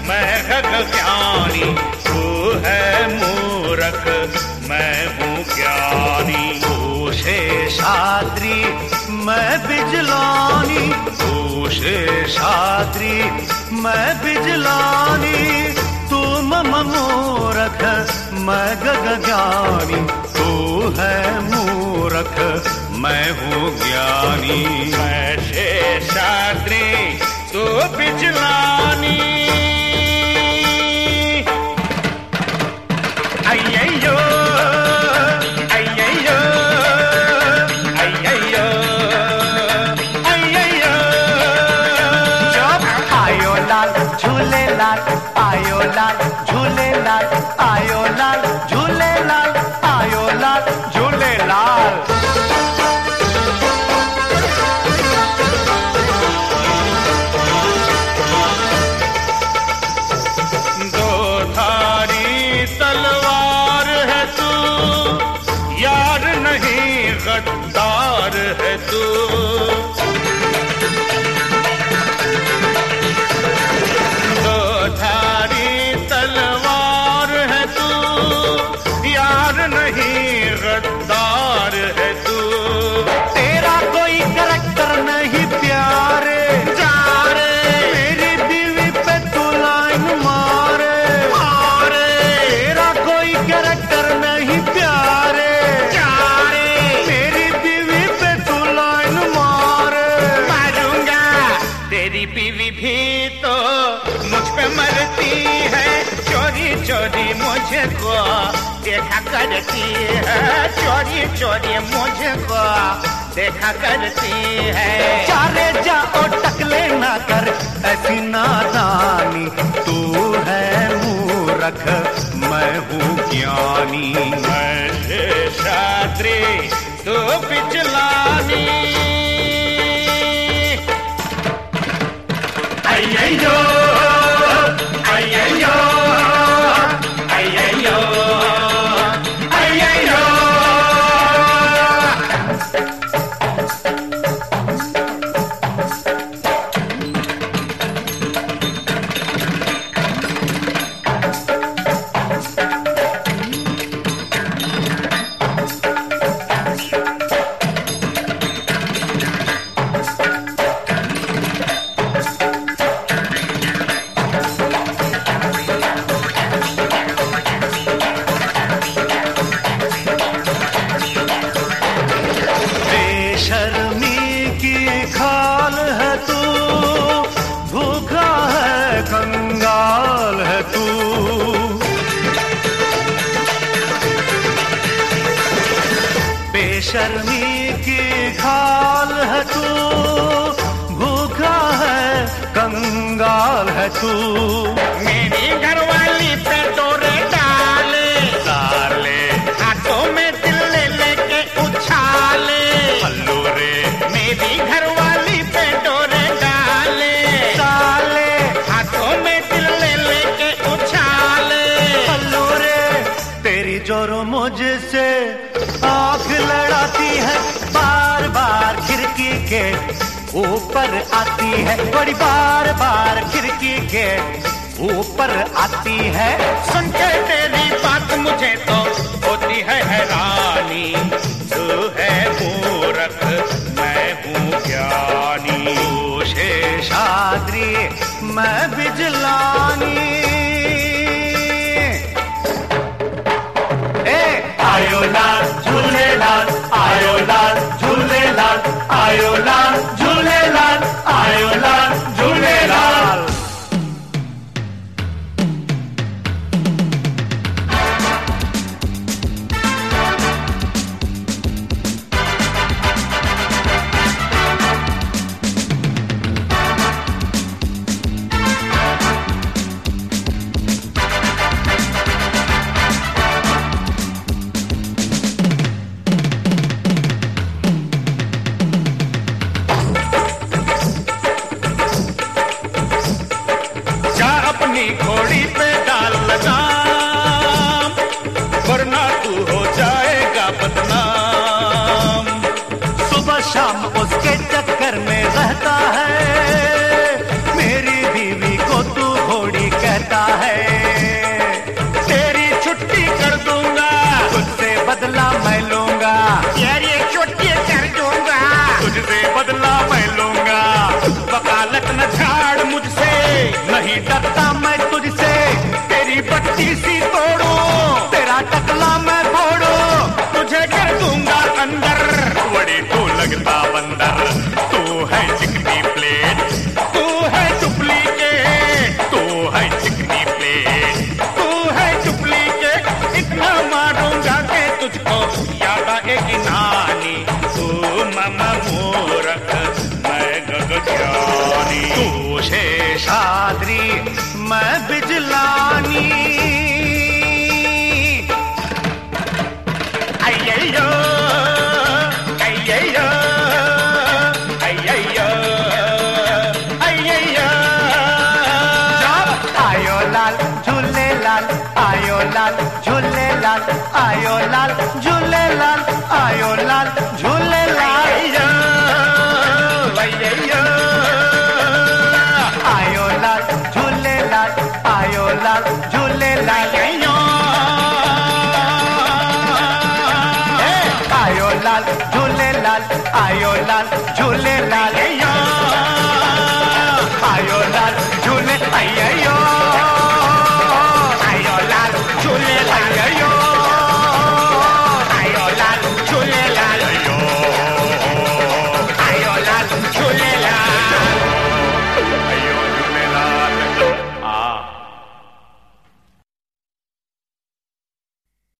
मैं ज्ञानी, तू है मूरख मैं हूँ ज्ञानी। तू शेषाद्रि मैं बिजलानी, तू शेषाद्रि मैं बिजलानी। तू मम मूरख मैं गगज्ञानी, तू है मूरख मैं हूँ ज्ञानी। मैं शेषाद्रि तू बिजलानी। अय्यो अय्यो अय्यो अय्यो। आयो लाल झूले लाल, आयो लाल झूले लाल, आयो लाल झूले लाल, आयो लाल झूले लाल। दो धारी तलवार है तू, यार नहीं गद्दार है तू। दो धारी तलवार है तू, यार नहीं गद्दार है तू। तेरा कोई करैक्टर नहीं प्यारे, जारे मेरी बीवी पे तू लाइन मारे, मारे तेरा कोई करैक्टर नहीं प्यारे, जारे मेरी बीवी पे तू लाइन मारे। मारूंगा तेरी बीवी भी तो मुझ पे मरती है, चोरी चोरी मुझको देखा करती है, चोरी चोरी मुझको देखा करती है। चारे जाओ टकले ना कर ऐसी नादानी, तू है मूरख मैं हूँ ज्ञानी। मैं शेषाद्रि तू बिजलानी। अय्यो अय्यो अय्यो अय्यो। बेशर्मी की खाल है तू, भूखा है कंगाल है तू। बेशर्मी की खाल है तू, भूखा है कंगाल है तू। मेरी घरवाली पे डोरे डाले, डाले हाथों में दिल लेके उछाले। हल्लू रे मेरी घरवाली पे डोरे डाले, डाले हाथों में दिल लेके उछाले। हल्लू रे तेरी जोरो मुझसे आंख लड़ाती है, बार बार खिड़की के ऊपर आती है, बड़ी बार बार खिड़की के ऊपर आती है। सुन के तेरी बात मुझे तो होती है हैरानी, तू है मूरख मैं हूँ ज्ञानी। तू शेषाद्रि मैं बिजलानी। आयो लाल झूले लाल, आयो लाल झूले लाल, आयो लाल झूले लाल, आयो लाल झूले लाल। घोड़ी पे डाल लगाम, वरना तू हो जाएगा बदनाम। सुबह शाम उसके चक्कर में रहता है, मेरी बीवी को तू घोड़ी कहता नहीं डरता मैं तुझसे, तेरी बत्ती सी तोड़ू, तेरा टकला मैं फोड़ू, तुझे कर दूंगा अंदर, बड़ी तू लगता बंदर, तू है चिकनी प्लेट, तू है डुप्लीकेट, तू है चिकनी प्लेट, तू है डुप्लीकेट, इतना मारूंगा कि तुझको याद आएगी नानी, तू मामा मूर्ख मैं गगनज्ञानी, तू शेषाद्री मैं बिजलानी, अय्यो अय्यो अय्यो अय्यो। आयो लाल झूले लाल, आयो लाल झूले लाल, आयो लाल झूले लाल, आयो लाल झूले लाल, आयो लाल झूले लाल, आयो लाल झूले लाल, आयो लाल झूले लाल, आयो लाल झूले लाल।